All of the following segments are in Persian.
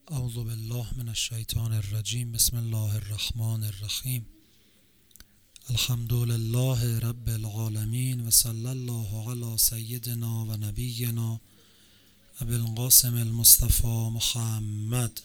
اعوذ بالله من الشیطان الرجیم. بسم الله الرحمن الرحیم. الحمد لله رب العالمین و صلی الله علی سیدنا و نبینا ابی القاسم المصطفى محمد.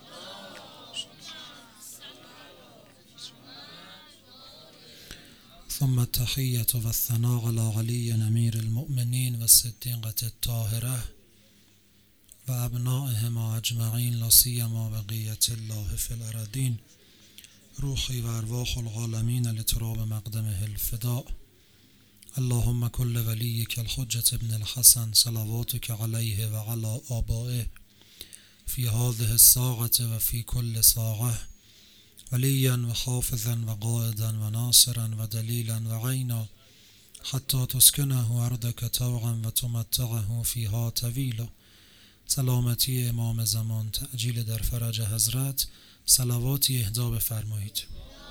ثم التحیة و الثناء علی علی امیر المؤمنین و الصدیقة الطاهرة و ابنائهما اجمعین لا سیما بقیة الله فی الارضین. روحی و ارواح العالمین لتراب مقدمه الفداء. اللهم كل ولیک الحجة ابن الحسن صلواتك علیه و علی آبائه فی هذه الساعة و فی کل ساعة ولیا و حافظا و قائدا و ناصرا و دلیلا و عینا حتی تسکنه ارضک طوعا و تمتعه فیها طویلا. سلامتی امام زمان، تعجیل در فرج حضرت، صلواتی اهدا بفرمایید.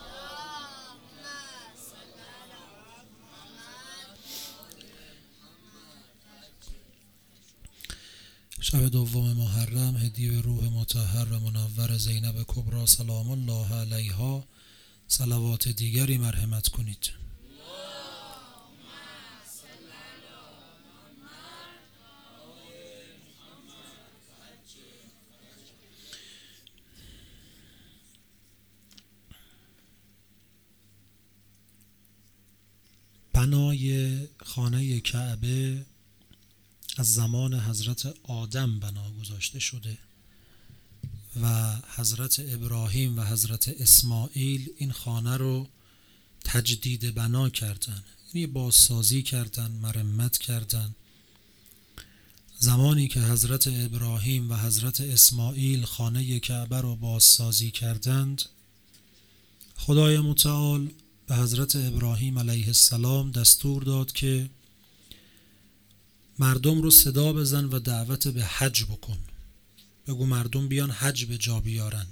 شب دوم محرم هدیه به روح مطهر و منور زینب کبری سلام الله علیها. صلوات دیگری مرحمت کنید. بنای خانه کعبه از زمان حضرت آدم بنا گذاشته شده و حضرت ابراهیم و حضرت اسماعیل این خانه رو تجدید بنا کردن، یعنی بازسازی کردن، مرمت کردن. زمانی که حضرت ابراهیم و حضرت اسماعیل خانه کعبه رو بازسازی کردند، خدای متعال به حضرت ابراهیم علیه السلام دستور داد که مردم رو صدا بزن و دعوت به حج بکن. بگو مردم بیان حج به جا بیارن.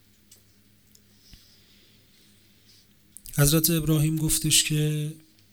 حضرت ابراهیم گفتش که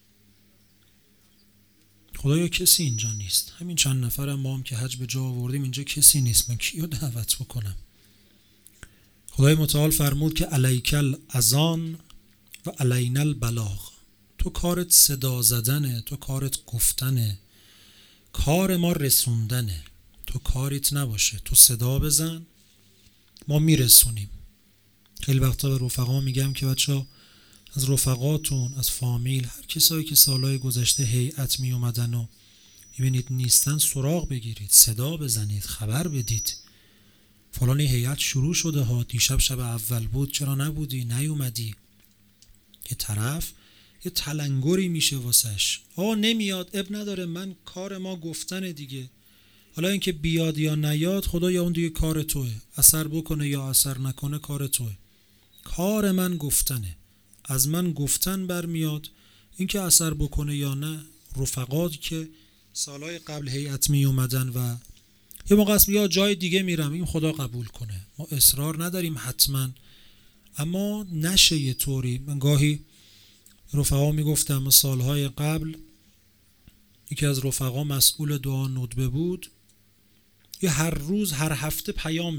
خدایا کسی اینجا نیست، همین چند نفرم ما هم که حج به جا آوردیم، اینجا کسی نیست، من کیو دعوت بکنم؟ خدای متعال فرمود که علیک الاذان و علینا البلاغ. تو کارت صدا زدنه، تو کارت گفتنه، کار ما رسوندنه. تو کاریت نباشه، تو صدا بزن ما میرسونیم. خیلی وقتا به رفقا میگم که بچه‌ها از رفقاتون، از فامیل، هر کسایی که سالهای گذشته هیئت می اومدن و میبینید نیستن، سراغ بگیرید، صدا بزنید، خبر بدید فلانی هیئت شروع شده ها، دیشب شب اول بود، چرا نبودی، نیومدی؟ یه طرف یه تلنگری میشه واسش، نمیاد، اب نداره، من کار ما گفتن دیگه. حالا اینکه بیاد یا نیاد خدا یا اون دیگه کار توه، اثر بکنه یا اثر نکنه کار توه. کار من گفتنه، از من گفتن برمیاد، اینکه اثر بکنه یا نه. رفقات که سالهای قبل هیئت می اومدن و یه موقع است یا جای دیگه میرم، این خدا قبول کنه، ما اصرار نداریم حتما، اما نشه یه طوری. من گاهی رفقا میگفتم سالهای قبل یکی از رفقا مسئول دعا ندبه بود، یه هر روز هر هفته پیام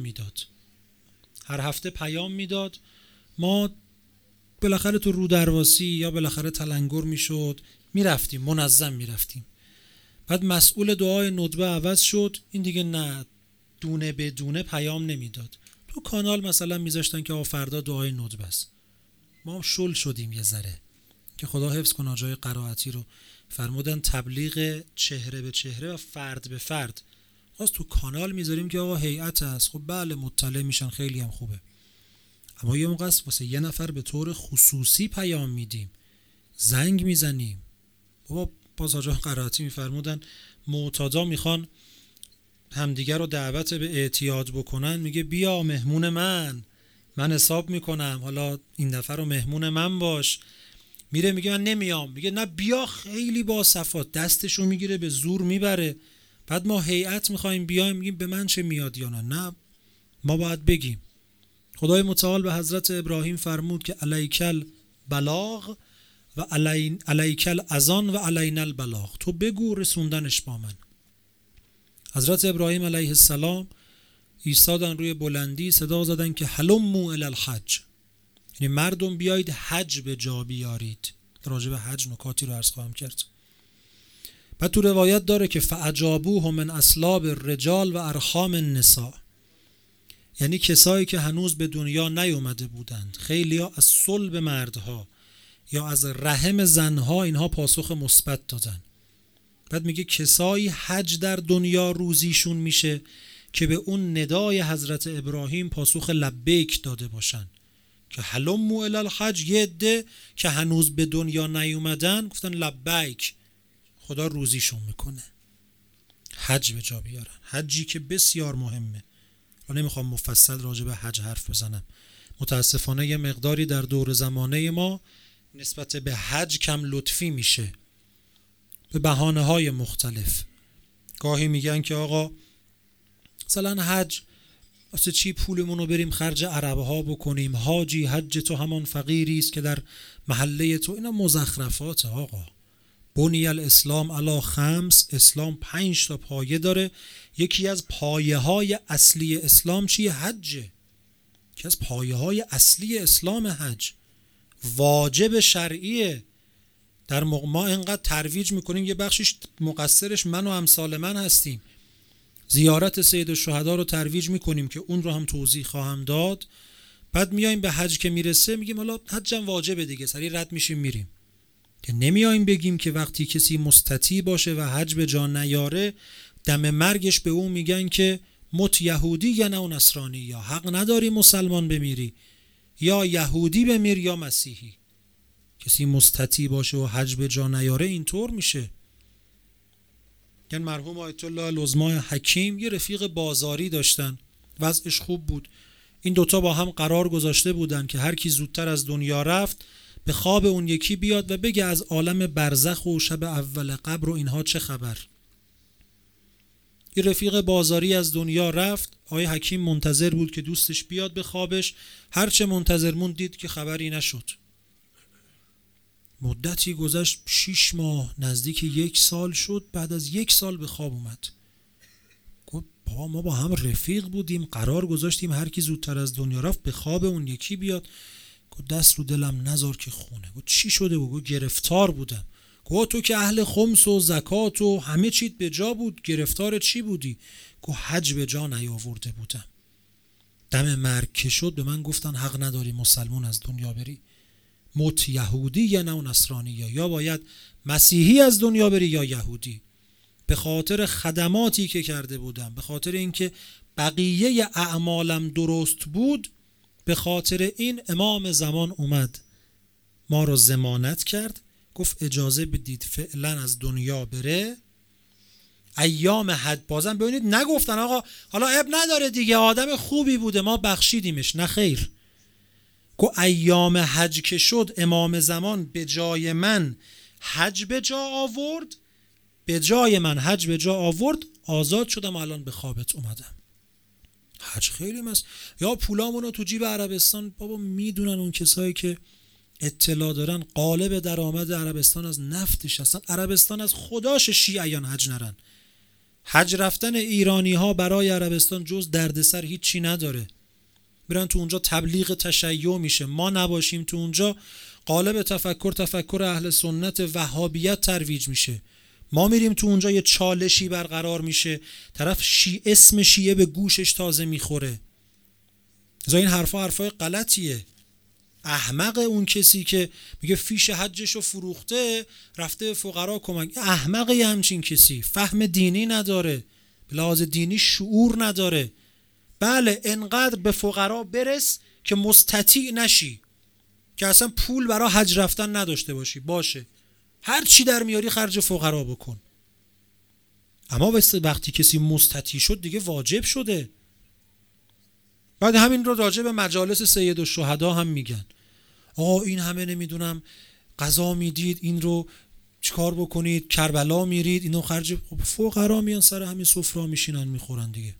میداد، ما بالاخره تو رودرواسی یا بالاخره تلنگر میشد، میرفتیم منظم میرفتیم. بعد مسئول دعای ندبه عوض شد، این دیگه نه، دونه به دونه پیام نمیداد. تو کانال مثلا میذاشتن که فردا دعای ندبه است. ما شل شدیم یه ذره که خدا حفظ کنه. آجای قرائتی رو فرمودن تبلیغ چهره به چهره و فرد به فرد. باز تو کانال میذاریم که آقا هیئت هست، خب بله مطلع میشن، خیلی هم خوبه، اما یه موقع است واسه یه نفر به طور خصوصی پیام میدیم، زنگ میزنیم. بابا باز آجای قرائتی میفرمودن معتادا میخوان همدیگر رو دعوت به اعتیاد بکنن، میگه بیا مهمون من حساب میکنم، حالا این دفعه رو مهمون من باش. میره میگه من نمیام، میگه نه بیا، خیلی با صفات، دستشو میگیره به زور میبره. بعد ما هیئت میخوایم بیایم، میگیم به من چه میاد یا نه ما باید بگیم. خدای متعال به حضرت ابراهیم فرمود که علیک البلاغ و علیک الاذان و علینا البلاغ. تو بگو، رسوندنش با من. حضرت ابراهیم علیه السلام ایستادن روی بلندی صدا زدن که هلموا الی الحج، یعنی مردم بیایید حج به جا بیارید. راجع به حج نکاتی رو عرض خواهم کرد. بعد تو روایت داره که فاجابوه من اصلاب الرجال و ارحام النساء، یعنی کسایی که هنوز به دنیا نیومده بودند، خیلی ها از صلب مردها یا از رحم زنها اینها پاسخ مثبت دادن. بعد میگه کسایی حج در دنیا روزیشون میشه که به اون ندای حضرت ابراهیم پاسخ لبیک داده باشن که هلموا الی الحج. یه عده که هنوز به دنیا نیومدن گفتن لبیک، خدا روزیشون میکنه حج به جا بیارن. حجی که بسیار مهمه. من نمیخوام مفصل راجع به حج حرف بزنم، متاسفانه یه مقداری در دور زمانه ما نسبت به حج کم لطفی میشه به بهانه‌های مختلف. گاهی میگن که آقا مثلا حج واسه چی پولمون رو بریم خرج عرب‌ها بکنیم، حاجی حج تو همان فقیری است که در محله تو. اینا مزخرفات آقا. بنی الاسلام علی 5، اسلام 5 تا پایه داره. یکی از پایه‌های اصلی اسلام چیه؟ حجه. یکی از پایه‌های اصلی اسلام حج، واجب شرعیه. در ما اینقدر ترویج میکنیم، یه بخشش مقصرش من و امثال من هستیم. زیارت سید الشهدا رو ترویج میکنیم که اون رو هم توضیح خواهم داد. بعد میایم به حج که میرسه میگیم حالا حجم واجبه دیگه، سریع رد میشیم میریم. که نمیایم بگیم که وقتی کسی مستطیع باشه و حج به جا نیاره، دم مرگش به اون میگن که مت یهودی یا نه نصرانی، یا حق نداری مسلمان بمیری، یا یهودی بمیر یا مسیحی. کسی مستطیع باشه و حج به جا نیاره اینطور میشه. یعنی مرحوم آیت الله العظما حکیم یه رفیق بازاری داشتن، وضعش خوب بود. این دوتا با هم قرار گذاشته بودن که هر کی زودتر از دنیا رفت به خواب اون یکی بیاد و بگه از عالم برزخ و شب اول قبر و اینها چه خبر. یه رفیق بازاری از دنیا رفت، آقای حکیم منتظر بود که دوستش بیاد به خوابش. هرچه منتظر موند دید که خبری نشد. مدتی گذشت، 6 ماه نزدیک 1 سال شد. بعد از 1 سال به خواب اومد. گفت بابا ما با هم رفیق بودیم، قرار گذاشتیم هر کی زودتر از دنیا رفت به خواب اون یکی بیاد. گفت دست رو دلم نذار که خونه. گفت چی شده؟ گفت گرفتار بودم. گفت تو که اهل خمس و زکات و همه چیت به جا بود، گرفتار چی بودی؟ گفت حج به جا نیاورده بودم. دم مرگ که شد به من گفتن حق نداری مسلمون از دنیا بری، مت یهودی یا نه نصرانی، یا باید مسیحی از دنیا بری یا یهودی. به خاطر خدماتی که کرده بودم، به خاطر اینکه بقیه اعمالم درست بود، به خاطر این امام زمان اومد ما رو ضمانت کرد، گفت اجازه بدید فعلا از دنیا بره. ایام حج بازم ببینید نگفتن آقا حالا عیب نداره دیگه آدم خوبی بوده ما بخشیدیمش، نه خیر. گفت ایام حج که شد امام زمان به جای من حج به جا آورد، به جای من حج به جا آورد، آزاد شدم، الان به خوابت اومدم. حج خیلی یا پولامونو تو جیب عربستان. بابا میدونن اون کسایی که اطلاع دارن قالب درآمد عربستان از نفتش هستن. عربستان از خداش شیعیان حج نرن. حج رفتن ایرانی ها برای عربستان جز دردسر هیچی نداره. برن تو اونجا تبلیغ تشیع میشه، ما نباشیم تو اونجا قالب تفکر اهل سنت وهابیت ترویج میشه. ما میریم تو اونجا یه چالشی برقرار میشه، طرف اسم شیعه به گوشش تازه میخوره. این حرفای غلطیه. احمق اون کسی که میگه فیش حجشو فروخته رفته فقرا کمک. احمقه همچین کسی، فهم دینی نداره، به لحاظ دینی شعور نداره. بله انقدر به فقرا برس که مستطیع نشی، که اصلا پول برای حج رفتن نداشته باشی، باشه هر چی در میاری خرج فقرا بکن. اما وقتی کسی مستطیع شد دیگه واجب شده. بعد همین رو راجع به مجالس سید الشهدا هم میگن. آقا این همه نمیدونم قضا میدید، این رو چیکار بکنید، کربلا میرید، اینو خرج فقرا میان سر همین سفره میشینن میخورن دیگه.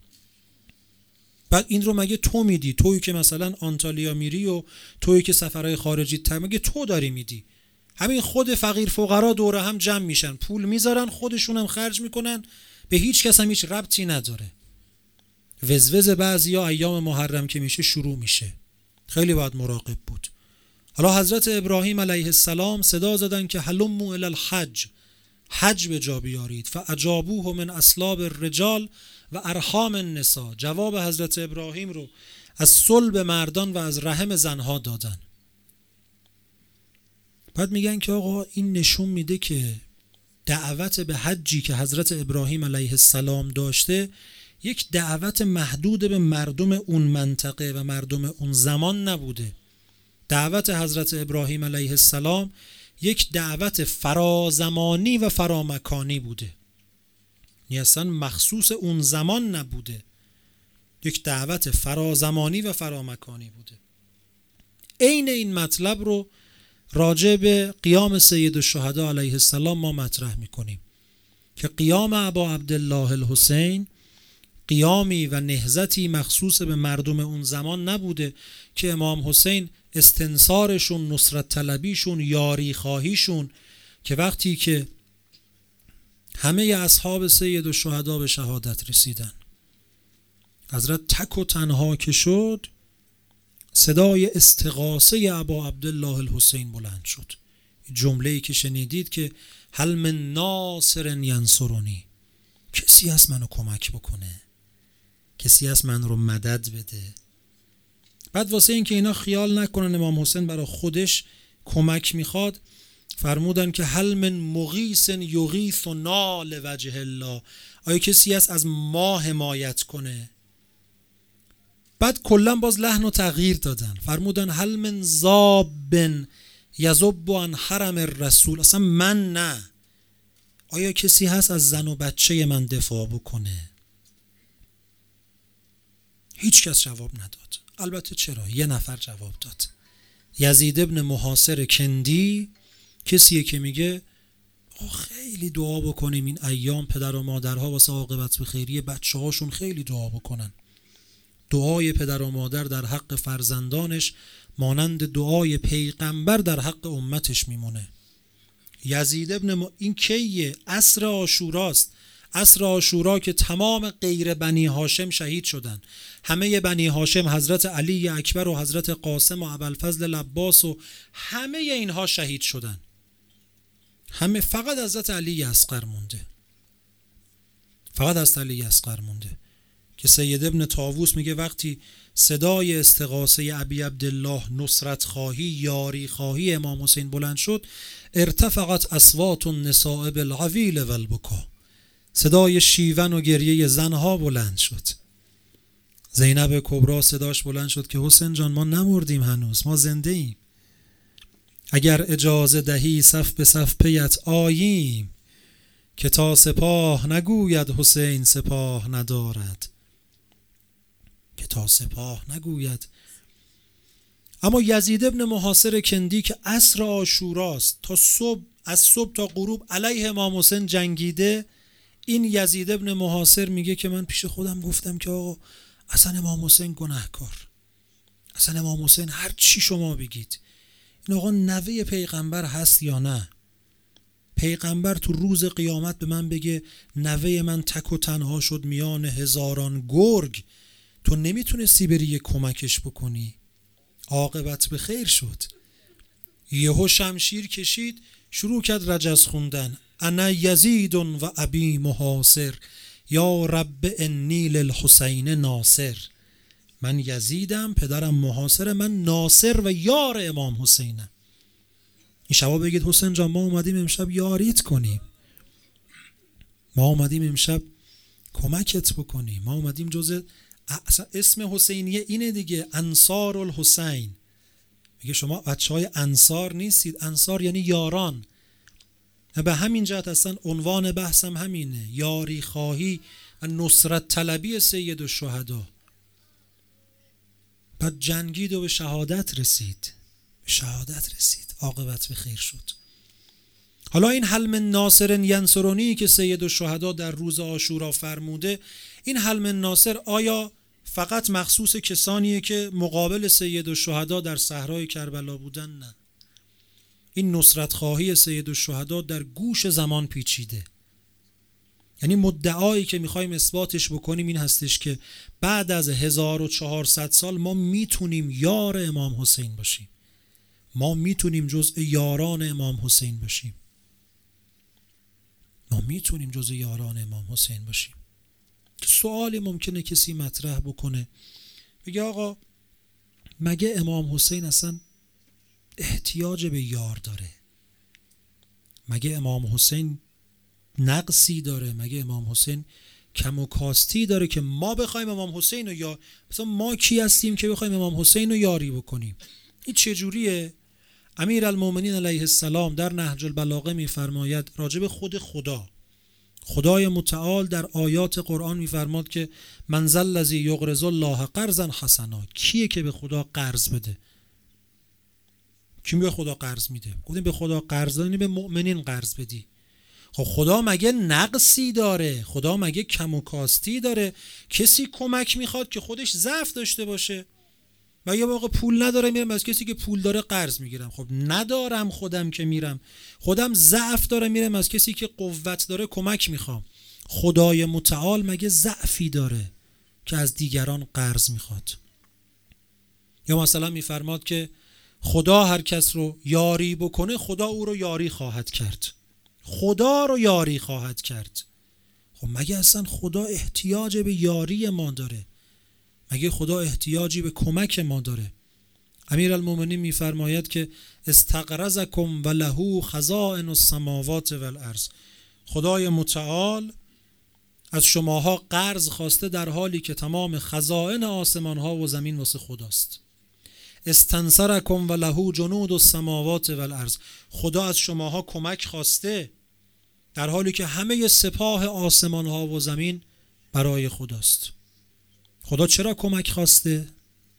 بعد این رو مگه تو میدی؟ تویی که مثلا آنتالیا میری و تویی که سفرهای خارجی مگه تو داری میدی؟ همین خود فقیر فقرا دوره هم جمع میشن، پول میذارن، خودشون هم خرج میکنن، به هیچ کس هم هیچ ربطی نداره. وزوز بعضیا ایام محرم که میشه شروع میشه، خیلی باید مراقب بود. حالا حضرت ابراهیم علیه السلام صدا زدن که هلموا الی الحج، حج به جا بیارید. فاجابوه من اصلاب الرجال و ارحام النساء، جواب حضرت ابراهیم رو از صلب مردان و از رحم زنها دادن. بعد میگن که آقا این نشون میده که دعوت به حجی که حضرت ابراهیم علیه السلام داشته یک دعوت محدود به مردم اون منطقه و مردم اون زمان نبوده. دعوت حضرت ابراهیم علیه السلام یک دعوت فرازمانی و فرامکانی بوده، یعنی اصلا مخصوص اون زمان نبوده، یک دعوت فرازمانی و فرامکانی بوده. عین این مطلب رو راجع به قیام سید الشهدا علیه السلام ما مطرح میکنیم که قیام ابا عبدالله الحسین قیامی و نهضتی مخصوص به مردم اون زمان نبوده که امام حسین استنصارشون، نصرت طلبیشون، یاری خواهیشون، که وقتی که همه اصحاب سید الشهدا به شهادت رسیدن، حضرت تک و تنها که شد، صدای استغاثه ابا عبدالله الحسین بلند شد. جمله‌ای که شنیدید که هل من ناصر ینصرنی، کسی هست منو کمک بکنه، کسی هست من رو مدد بده. بعد واسه این که اینا خیال نکنن امام حسین برای خودش کمک میخواد، فرمودن که هل من مغیث یغیث نال وجه الله، آیا کسی هست از ما حمایت کنه؟ بعد کلا باز لحن و تغییر دادن، فرمودن هل من ذاب یذب عن حرم الرسول، اصلا من نه، آیا کسی هست از زن و بچه من دفاع بکنه؟ هیچ کس جواب نداد. البته چرا، یه نفر جواب داد، یزید ابن محاصر کندی، کسیه که میگه خیلی دعا بکنیم این ایام، پدر و مادرها واسه عاقبت به خیری بچه هاشون خیلی دعا بکنن. دعای پدر و مادر در حق فرزندانش مانند دعای پیغمبر در حق امتش میمونه. یزید ابن این کیه؟ عصر عاشوراست، عصر عاشورا که تمام غیر بنی هاشم شهید شدن. همه بنی هاشم، حضرت علی اکبر و حضرت قاسم و ابوالفضل العباس و همه اینها شهید شدن. همه، فقط حضرت علی اصغر مونده، فقط حضرت علی اصغر مونده که سید ابن طاووس میگه وقتی صدای استغاثه ابی عبدالله، نصرت خواهی، یاری خواهی امام حسین بلند شد، ارتفعت اصوات النساء بالعویل والبکا، صدای شیون و گریه زنها بلند شد. زینب کبرا صداش بلند شد که حسین جان ما نمردیم هنوز، ما زنده ایم، اگر اجازه دهی صف به صف پیت آییم، که تا سپاه نگوید حسین سپاه ندارد، که تا سپاه نگوید. اما یزید ابن محاصر کندی که عصر عاشوراست، تا صبح، از صبح تا غروب علیه امام حسین جنگیده، این یزید ابن محاصر میگه که من پیش خودم گفتم که آقا اصلا امام حسین گناهکار، اصلا امام حسین هر چی شما بگید، این آقا نوه پیغمبر هست یا نه؟ پیغمبر تو روز قیامت به من بگه نوه من تک و تنها شد میان هزاران گرگ، تو نمیتونستی بری یه کمکش بکنی؟ عاقبت به خیر شد. یهو شمشیر کشید، شروع کرد رجز خوندن، انا یزید و ابی محاصر یا رب انی للحسین ناصر، من یزیدم، پدرم محاصر، من ناصر و یار امام حسینم. این شبا بگید حسین جان ما اومدیم امشب یاریت کنیم، ما اومدیم امشب کمکت بکنیم، ما اومدیم جزء اسم حسینیه اینه دیگه، انصار الحسین. میگه شما بچهای انصار نیستید، انصار یعنی یاران. به همین جهت اصلا عنوان بحثم همینه، یاری خواهی و نصرت طلبی سید الشهدا. بعد جنگید و به شهادت رسید، به شهادت رسید، عاقبت به خیر شد. حالا این هل من ناصر ینصرنی که سید الشهدا در روز عاشورا فرموده، این هل من ناصر آیا فقط مخصوص کسانیه که مقابل سید الشهدا در صحرای کربلا بودن؟ نه، این نصرت خواهی سید الشهدا در گوش زمان پیچیده. یعنی مدعایی که میخوایم اثباتش بکنیم این هستش که بعد از 1400 سال ما میتونیم یار امام حسین باشیم، ما میتونیم جزء یاران امام حسین باشیم، ما میتونیم جزء یاران امام حسین باشیم. سوالی ممکنه کسی مطرح بکنه، بگه آقا مگه امام حسین اصلا احتیاج به یار داره؟ مگه امام حسین نقصی داره؟ مگه امام حسین کم و کاستی داره که ما بخوایم امام حسین رو یا مثلا ما کی هستیم که بخوایم امام حسین رو یاری بکنیم؟ این چجوریه؟ امیرالمومنین علیه السلام در نهج البلاغه میفرماید راجب خود خدای متعال در آیات قرآن میفرماد که من ذا الذی یقرض الله قرضا حسنا. کیه که به خدا قرض بده؟ کی به خدا قرض میده؟ گفتیم به خدا قرض دادن، به مؤمنین قرض بدی. خب خدا مگه نقصی داره؟ خدا مگه کم و کاستی داره؟ کسی کمک میخواد که خودش ضعف داشته باشه؟ و یه موقع پول نداره میرم از کسی که پول داره قرض میگیرم. خب ندارم خودم که میرم، خودم ضعف داره میرم از کسی که قوت داره کمک میخوام. خدای متعال مگه ضعفی داره که از دیگران قرض میخواد؟ یا مثلا میفرماد که خدا هر کس رو یاری بکنه خدا او رو یاری خواهد کرد، خدا رو یاری خواهد کرد. خب مگه اصلا خدا احتیاج به یاری ما داره؟ مگه خدا احتیاجی به کمک ما داره؟ امیرالمومنین میفرماید که استقرضکم و له خزائن السماوات والارض. خدای متعال از شماها قرض خواسته در حالی که تمام خزائن آسمان ها و زمین واسه خداست. استنصرکم و له جنود السماوات والارض. خدا از شماها کمک خواسته در حالی که همه سپاه آسمان ها و زمین برای خداست. خدا چرا کمک خواسته؟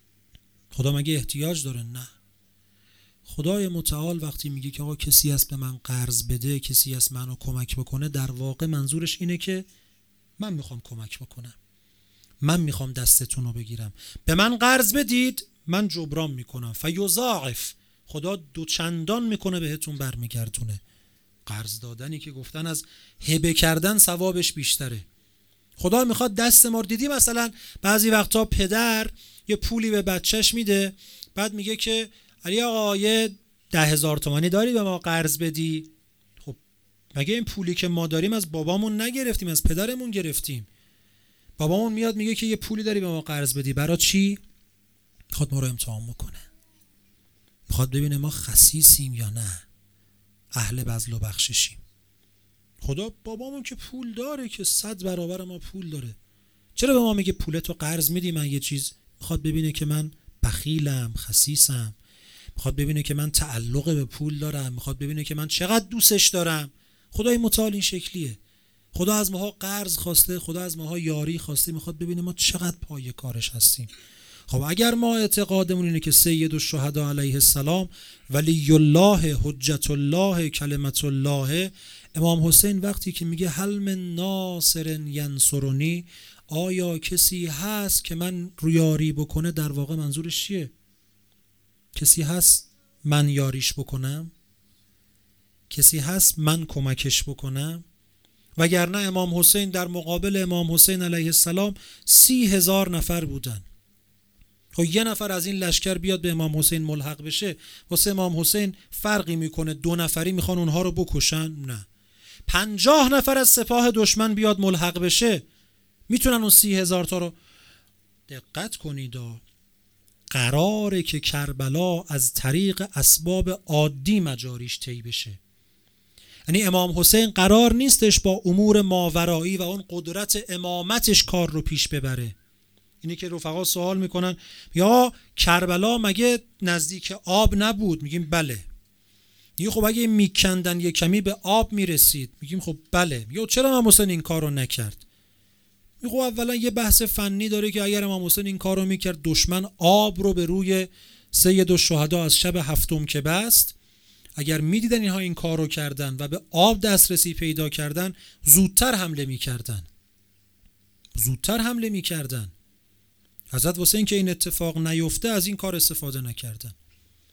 خدا مگه احتیاج داره؟ نه. خدای متعال وقتی میگه که آقا کسی هست به من قرض بده، کسی هست منو کمک بکنه، در واقع منظورش اینه که من میخوام کمک بکنم، من میخوام دستتون رو بگیرم، به من قرض بدید من جبران میکنم. فیضاعف، خدا دوچندان میکنه بهتون برمیگردونه. قرض دادنی که گفتن از هبه کردن ثوابش بیشتره. خدا میخواد دست ما رو، دیدی مثلا بعضی وقتا پدر یه پولی به بچهش میده، بعد میگه که علی آقا یه 10,000 تومانی داری به ما قرض بدی؟ خب مگه این پولی که ما داریم از بابامون نگرفتیم، از پدرمون گرفتیم. بابامون میاد میگه که یه پولی داری به ما قرض بدی، برای چی؟ میخواد ما رو امتحان بکنه، میخواد ببینه ما خسیسیم یا نه، اهل بذل و بخششیم. خدا بابامون که پول داره که 100 برابر ما پول داره، چرا به ما میگه پولتو قرض میدی من یه چیز؟ میخواد ببینه که من بخیلم، خسیسم، میخواد ببینه که من تعلق به پول دارم، میخواد ببینه که من چقدر دوستش دارم. خدای متعال این شکلیه. خدا از ماها قرض خواسته، خدا از ماها یاری خواسته، میخواد ببینه ما چقدر پای کارش هستیم. خب اگر ما اعتقادمون اینه که سید الشهدا علیه السلام ولی الله حجت الله کلمت الله، امام حسین وقتی که میگه هل من ناصر ینصرنی، آیا کسی هست که من رو یاری بکنه، در واقع منظورش چیه؟ کسی هست من یاریش بکنم؟ کسی هست من کمکش بکنم؟ وگرنه امام حسین در مقابل امام حسین علیه السلام 30,000 نفر بودن. خب یه نفر از این لشکر بیاد به امام حسین ملحق بشه، واسه امام حسین فرقی میکنه 2 نفری میخوان اونها رو بکشن؟ نه. 50 نفر از سپاه دشمن بیاد ملحق بشه، میتونن اون 30,000 تا رو؟ دقت کنید، قراره که کربلا از طریق اسباب عادی مجاریش طی بشه. یعنی امام حسین قرار نیستش با امور ماورایی و اون قدرت امامتش کار رو پیش ببره. اینی که رفقا سوال میکنن یا کربلا مگه نزدیک آب نبود؟ میگیم بله. میگه خب اگه میکندن یه کمی به آب میرسید؟ میگیم خب بله. میگه چرا امام حسین این کار رو نکرد؟ میگه خب اولا یه بحث فنی داره که اگر امام حسین این کار رو میکرد، دشمن آب رو به روی سید الشهدا از شب 7 که بست، اگر میدیدن اینها این کار رو کردن و به آب دسترسی پیدا کردن، زودتر حمله میکردن. حضرت واسه این که این اتفاق نیفته از این کار استفاده نکردن.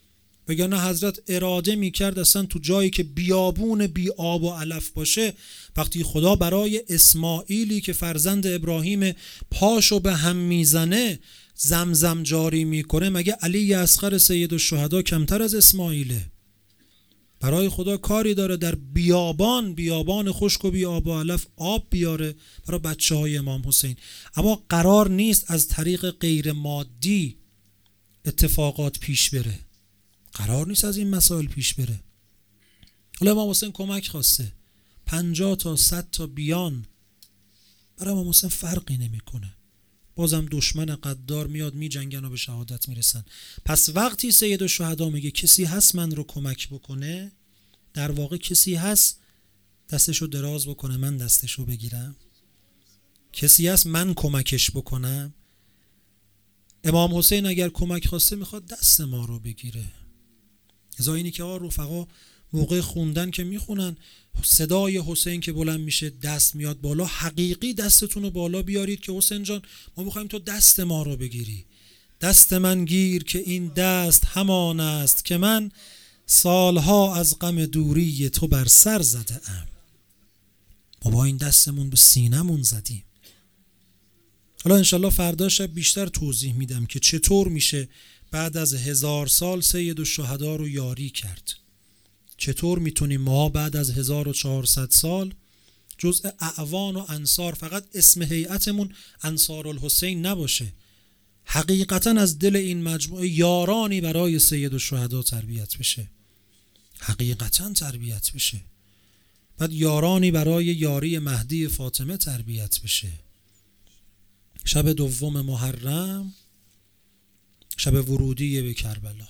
وگرنه حضرت اراده میکرد اصلا تو جایی که بیابون بی آب و علف باشه، وقتی خدا برای اسماعیلی که فرزند ابراهیم پاشو به هم میزنه زمزم جاری میکنه، مگه علی اصغر سید الشهدا کمتر از اسماعیله؟ برای خدا کاری داره در بیابان خشک و بی آب و علف آب بیاره برای بچه های امام حسین. اما قرار نیست از طریق غیر مادی اتفاقات پیش بره، قرار نیست از این مسائل پیش بره. حالا امام حسین کمک خواسته، 50 تا 100 تا بیان، برای امام حسین فرقی نمیکنه، بازم دشمن قدار میاد میجنگن و به شهادت میرسن. پس وقتی سید الشهدا میگه کسی هست من رو کمک بکنه، در واقع کسی هست دستشو دراز بکنه من دستشو بگیرم، کسی هست من کمکش بکنم. امام حسین اگر کمک خواسته میخواد دست ما رو بگیره. ازا اینی که رفقا موقع خوندن که میخونن صدای حسین که بلند میشه دست میاد بالا، حقیقی دستتون رو بالا بیارید که حسین جان ما میخوایم تو دست ما رو بگیری. دست من گیر که این دست همان است که من سالها از غم دوری تو بر سر زده ام. ما با این دستمون به سینمون زدیم. حالا انشالله فردا شب بیشتر توضیح میدم که چطور میشه بعد از 1000 سال سید الشهدا رو یاری کرد. چطور میتونیم ما بعد از 1400 سال جزء اعوان و انصار، فقط اسم هیئتمون انصار الحسین نباشه، حقیقتا از دل این مجموعه یارانی برای سید الشهدا تربیت بشه، حقیقتا تربیت بشه. بعد یارانی برای یاری مهدی فاطمه تربیت بشه. شب 2 محرم، شب ورودی به کربلا.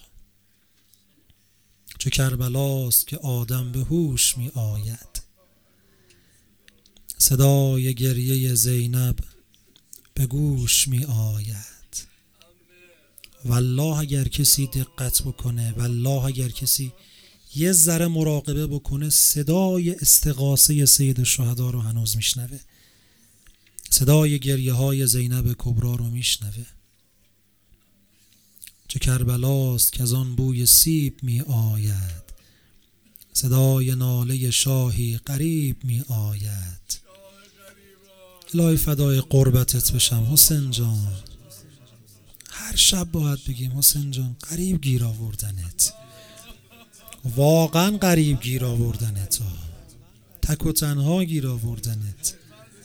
چه کربلاست که آدم به هوش می آید، صدای گریه زینب به گوش می آید. والله اگر کسی دقت بکنه، والله اگر کسی یه ذره مراقبه بکنه، صدای استغاثه سید الشهدا رو هنوز میشنوه، صدای گریه های زینب کبرا رو میشنوه. چه کربلاست که از آن بوی سیب می آید، صدای ناله شاهی غریب می آید. الهی فدای قربتت بشم حسین جان. هر شب باید بگیم حسین جان غریب گیر آوردنت، واقعا غریب گیر آوردنت، تک و تنها گیر آوردنت.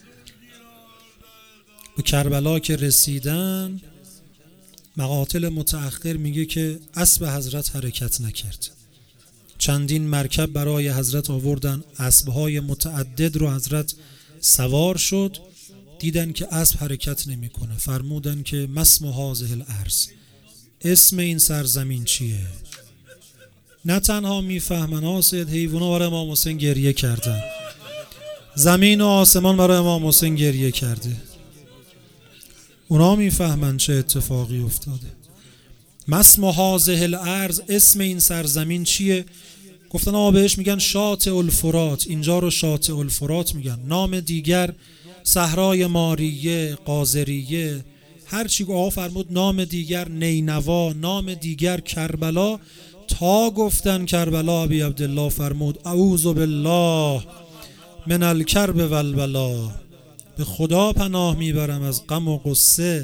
به کربلا که رسیدن، مقاتل متأخر میگه که اسب حضرت حرکت نکرد. چندین مرکب برای حضرت آوردن، اسبهای متعدد رو حضرت سوار شد، دیدن که اسب حرکت نمیکنه. فرمودن که ما اسم هذه الارض، اسم این سرزمین چیه؟ نه تنها میفهمن سید حیونا برای امام حسین گریه کردن، زمین و آسمان برای امام حسین گریه کرده. اونا میفهمن چه اتفاقی افتاده. ما اسم هذه الارض، اسم این سرزمین چیه؟ گفتن بهش میگن شاطئ الفرات، اینجا رو شاطئ الفرات میگن. نام دیگر صحرای ماریه، قاذریه، هر چی فرمود. نام دیگر نینوا، نام دیگر کربلا. تا گفتن کربلا، ابی عبدالله فرمود اعوذ بالله من الکرب والبلا، به خدا پناه میبرم از غم و غصه.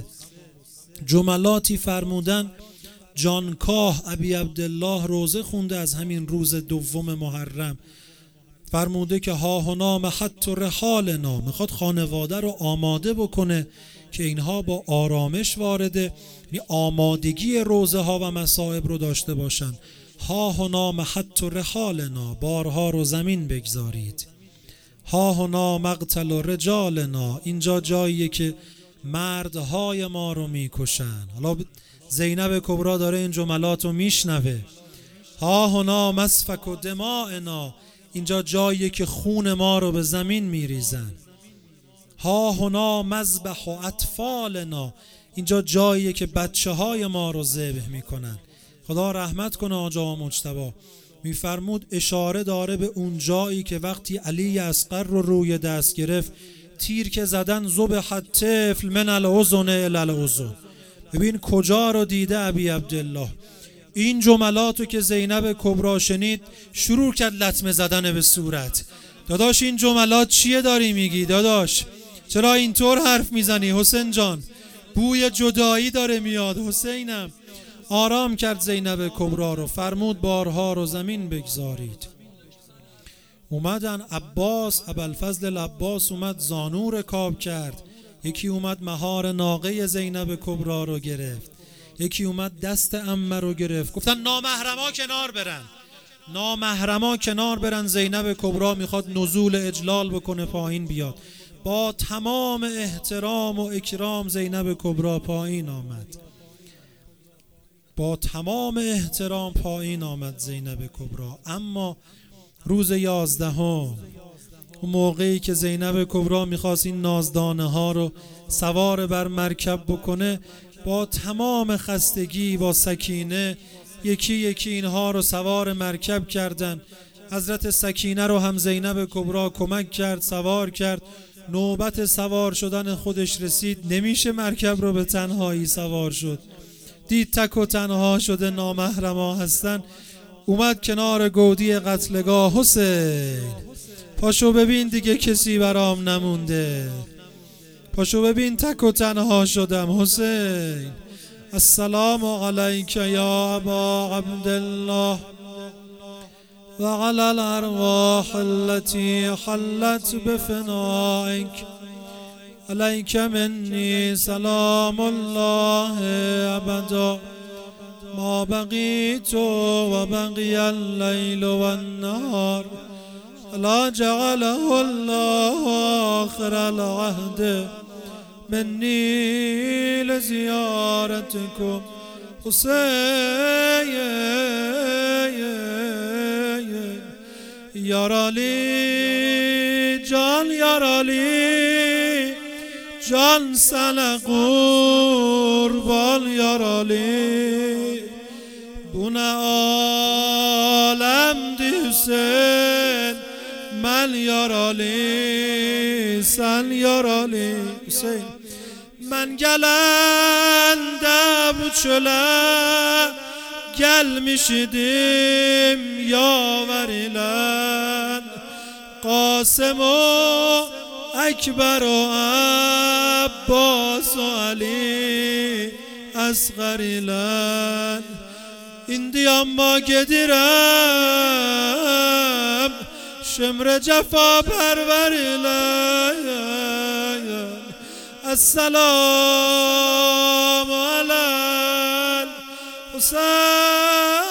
جملاتی فرمودن جانکاه ابی عبدالله روزه خونده از همین روز 2 محرم، فرموده که ها هنا محط رحالنا، میخواد خانواده رو آماده بکنه که اینها با آرامش وارده، آمادگی روزه ها و مصائب رو داشته باشن. ها هنا محط رحالنا، بارها رو زمین بگذارید. ها هنا مقتل رجالنا، اینجا جاییه که مردهای ما رو میکشن. حالا زینب کبرا داره این جملات رو میشنوه. ها هنا مسفک و دماءنا، اینجا جاییه که خون ما رو به زمین میریزن. ها هنا مذبح و اطفالنا، اینجا جاییه که بچه های ما رو ذبح میکنن. خدا رحمت کنه آقا مجتبی، میفرمود اشاره داره به اون جایی که وقتی علی اصغر رو روی دست گرفت، تیر که زدن ذبح الطفل من الاذن الی الاذن. ببین کجا رو دیده ابی عبدالله، این جملاتو که زینب کبرا شنید شروع کرد لطمه زدن به صورت. داداش این جملات چیه داری میگی داداش؟ چرا اینطور حرف میزنی حسین جان؟ بوی جدایی داره میاد. حسینم آرام کرد زینب کبرا رو، فرمود بارها رو زمین بگذارید. اومدن عباس، ابوالفضل عباس اومد زانو رکاب کرد، یکی اومد مهار ناقه زینب کبرا رو گرفت، یکی اومد دست عمه رو گرفت. گفتن نامحرما کنار برن، نامحرما کنار برن، زینب کبرا میخواد نزول اجلال بکنه پایین بیاد. با تمام احترام و اکرام زینب کبرا پایین آمد، با تمام احترام پایین آمد زینب کبرا. اما روز 11 اون موقعی که زینب کبرا میخواست این نازدانه ها رو سوار بر مرکب بکنه، با تمام خستگی با سکینه یکی یکی اینها رو سوار مرکب کردن. حضرت سکینه رو هم زینب کبرا کمک کرد، سوار کرد. نوبت سوار شدن خودش رسید، نمیشه مرکب رو به تنهایی سوار شد، دید تک و تنها شده، نامحرما هستن. اومد کنار گودی قتلگاه. حسین پاشو ببین دیگه کسی برام نمونده، پاشو ببین تک و تنها شدم. حسین السلام علیک یا ابا عبدالله و علی الارواح التي حلت بفنائك، علیک منی سلام الله ابدا ما بقیت و بقی اللیل و النهار لا جعله الله آخر العهد منی لزیارتکم. حسین یارالی جان، یارالی جان سن قربان، یارالی بونه عالم دیسن من، یارالی سن یارالی. حسین من گلنده bu çöle gelmişidim yaver ile قاسم و اکبر و عباس و علی اصغر ile indi amma gedirem şemre cefa perver ile. Esselamu alel Hüseyin.